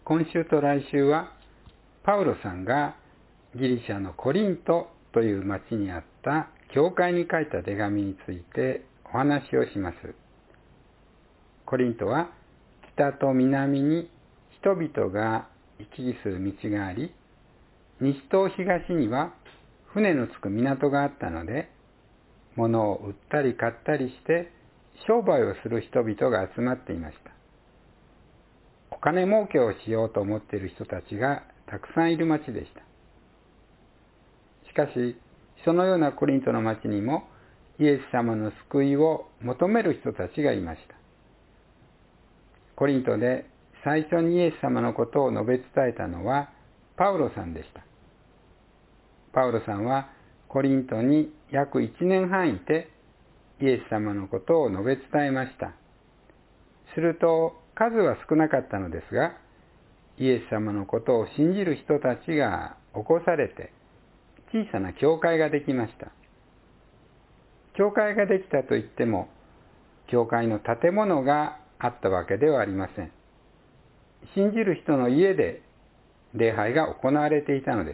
今週と来週はパウロさんがギリシャのコリントという町にあった教会に書いた手紙についてお話をします。コリントは北と南に人々が行き来する道があり、西と東には船の着く港があったので、物を売ったり買ったりして商売をする人々が集まっていました。お金儲けをしようと思っている人たちがたくさんいる町でした。しかし、そのようなコリントの町にもイエス様の救いを求める人たちがいました。コリントで最初にイエス様のことを述べ伝えたのはパウロさんでした。パウロさんはコリントに約1年半いてイエス様のことを述べ伝えました。すると数は少なかったのですが、イエス様のことを信じる人たちが起こされて小さな教会ができました。教会ができたといっても、教会の建物があったわけではありません。信じる人の家で礼拝が行われていたのです。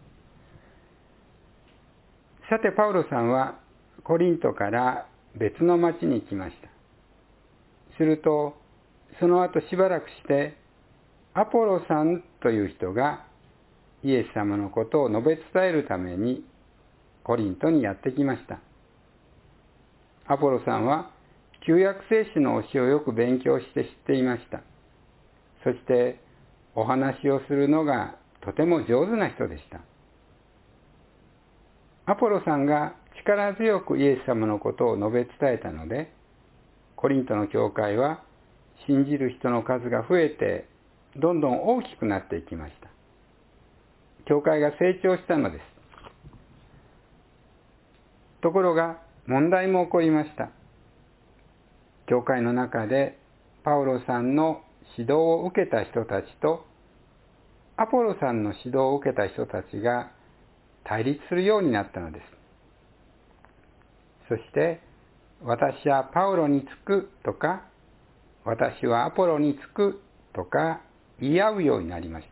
さて、パウロさんはコリントから別の町に行きました。すると、その後しばらくして、アポロさんという人がイエス様のことを述べ伝えるためにコリントにやってきました。アポロさんは旧約聖書の教えをよく勉強して知っていました。そしてお話をするのがとても上手な人でした。アポロさんが力強くイエス様のことを述べ伝えたので、コリントの教会は信じる人の数が増えてどんどん大きくなっていきました。教会が成長したのです。ところが問題も起こりました。教会の中でパウロさんの指導を受けた人たちとアポロさんの指導を受けた人たちが対立するようになったのです。そして私はパウロにつくとか私はアポロにつくとか言い合うようになりました。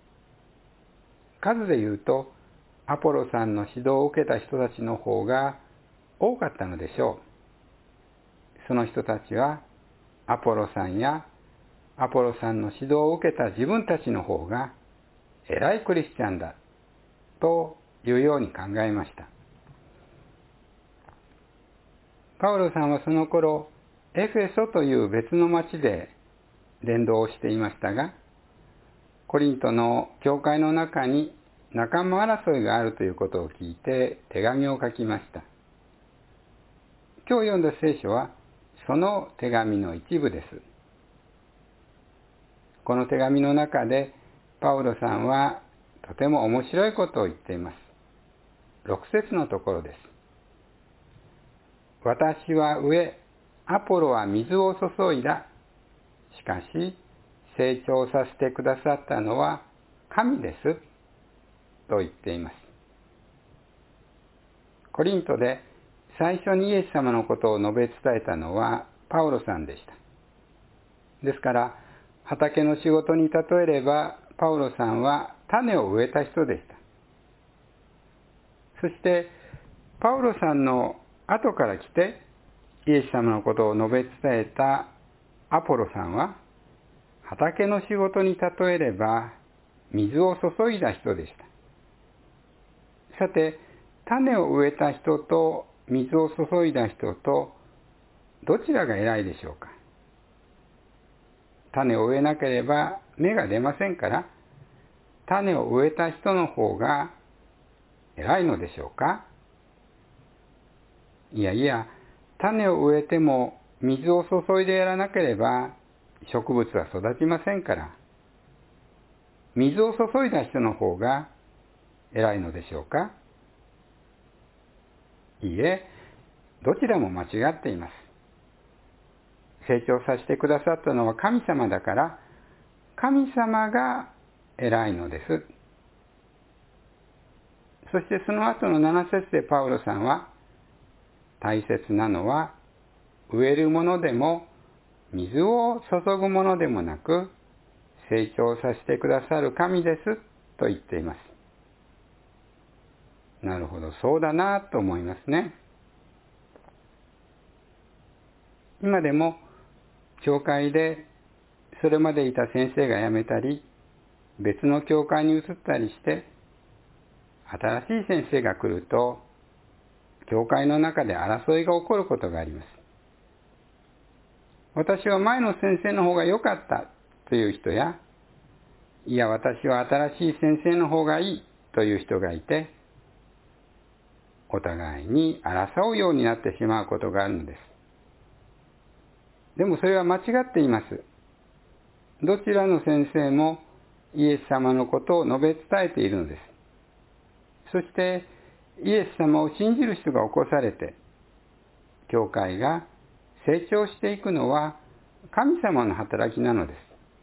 数で言うとアポロさんの指導を受けた人たちの方が多かったのでしょう。その人たちはアポロさんやアポロさんの指導を受けた自分たちの方が偉いクリスチャンだというように考えました。パウロさんはその頃エフェソという別の町で伝道をしていましたが、コリントの教会の中に仲間争いがあるということを聞いて手紙を書きました。今日読んだ聖書はその手紙の一部です。この手紙の中でパウロさんはとても面白いことを言っています。6節のところです。私は植え、アポロは水を注いだ。しかし成長させてくださったのは神です。と言っています。コリントで最初にイエス様のことを述べ伝えたのはパウロさんでした。ですから畑の仕事に例えればパウロさんは種を植えた人でした。そしてパウロさんの後から来てイエス様のことを述べ伝えたアポロさんは畑の仕事に例えれば水を注いだ人でした。さて、種を植えた人と水を注いだ人とどちらが偉いでしょうか。種を植えなければ芽が出ませんから、種を植えた人の方が偉いのでしょうか。いやいや、種を植えても水を注いでやらなければ植物は育ちませんから、水を注いだ人の方が偉いのでしょうか。いいえ、どちらも間違っています。成長させてくださったのは神様だから、神様が偉いのです。そしてその後の7節でパウロさんは、大切なのは植えるものでも水を注ぐものでもなく、 成長させてくださる神ですと言っています。なるほど、そうだなと思いますね。今でも教会でそれまでいた先生が辞めたり、別の教会に移ったりして、新しい先生が来ると、教会の中で争いが起こることがあります。私は前の先生の方が良かったという人や、いや私は新しい先生の方がいいという人がいて、お互いに争うようになってしまうことがあるのです。でもそれは間違っています。どちらの先生もイエス様のことを述べ伝えているのです。そしてイエス様を信じる人が起こされて、教会が成長していくのは神様の働きなのです。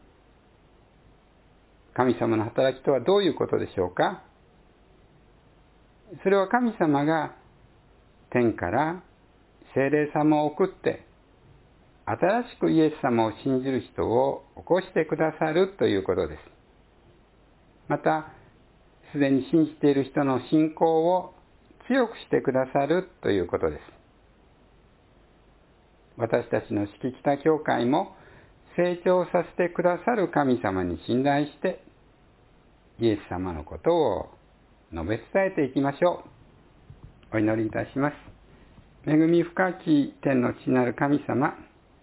神様の働きとはどういうことでしょうか？それは神様が天から聖霊様を送って、新しくイエス様を信じる人を起こしてくださるということです。また、すでに信じている人の信仰を強くしてくださるということです。私たちの敷北教会も成長させてくださる神様に信頼して、イエス様のことを述べ伝えていきましょう。お祈りいたします。恵み深き天の父なる神様、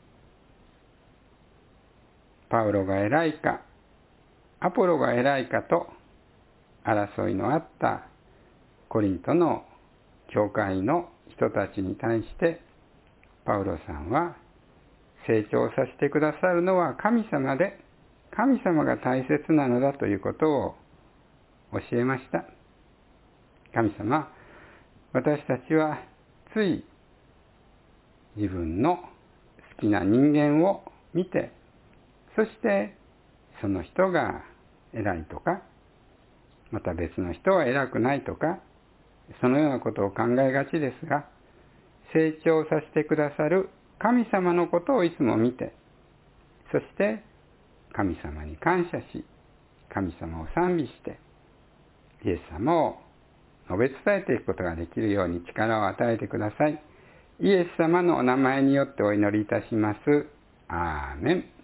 パウロが偉いか、アポロが偉いかと争いのあったコリントの教会の人たちに対して、パウロさんは成長させてくださるのは神様で、神様が大切なのだということを教えました。神様、私たちはつい自分の好きな人間を見て、そしてその人が偉いとか、また別の人は偉くないとか、そのようなことを考えがちですが、成長させてくださる神様のことをいつも見て、そして神様に感謝し、神様を賛美して、イエス様を述べ伝えていくことができるように力を与えてください。イエス様のお名前によってお祈りいたします。アーメン。